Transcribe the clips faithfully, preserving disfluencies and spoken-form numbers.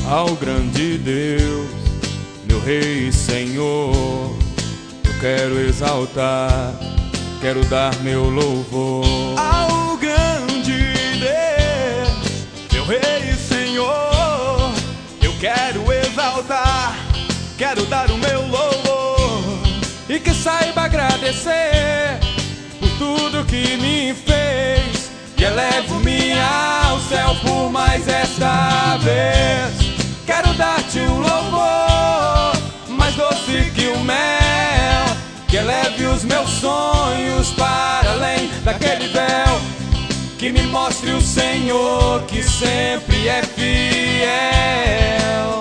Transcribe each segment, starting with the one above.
ao grande Deus, meu Rei e Senhor. Eu quero exaltar, quero dar meu louvor ao grande Deus, meu Rei e Senhor. Eu quero exaltar, quero dar o meu louvor, e que saiba agradecer por tudo que me fez, e elevo-me ao céu por mais esta vez. Quero dar-te um louvor mais doce que o mel, que eleve os meus sonhos para além daquele véu, que me mostre o Senhor que sempre é fiel.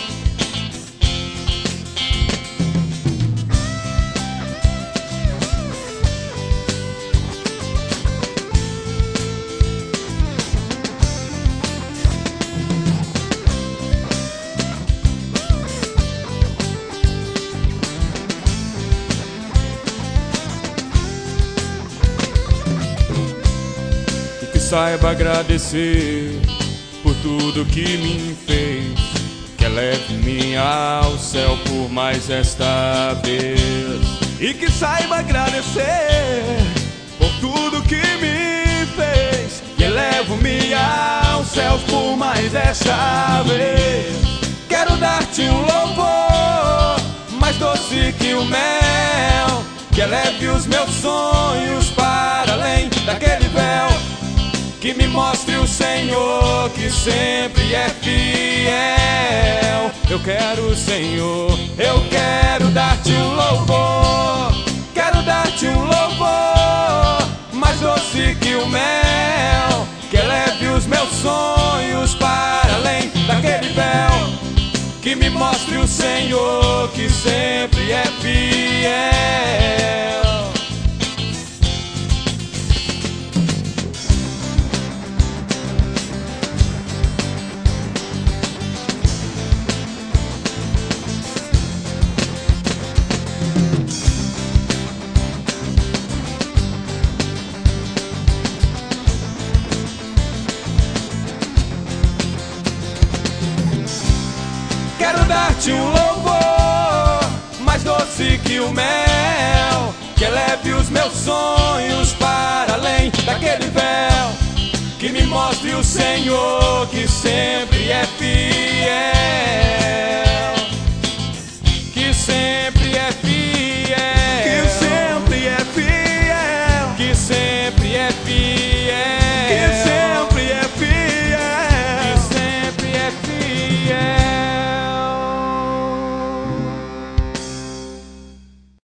Saiba agradecer por tudo que me fez, que eleve-me ao céu por mais esta vez. E que saiba agradecer por tudo que me fez, que elevo-me ao céu por mais esta vez. Quero dar-te um louvor mais doce que o mel, que eleve os meus sonhos para além daquele véu, que me mostre o Senhor que sempre é fiel. Eu quero, Senhor, eu quero dar-te um louvor, quero dar-te um louvor mais doce que o mel, que eleve os meus sonhos para além daquele véu, que me mostre o Senhor que sempre é fiel. Quero dar-te um louvor mais doce que o mel, que eleve os meus sonhos para além daquele véu, que me mostre o Senhor que sempre é fiel.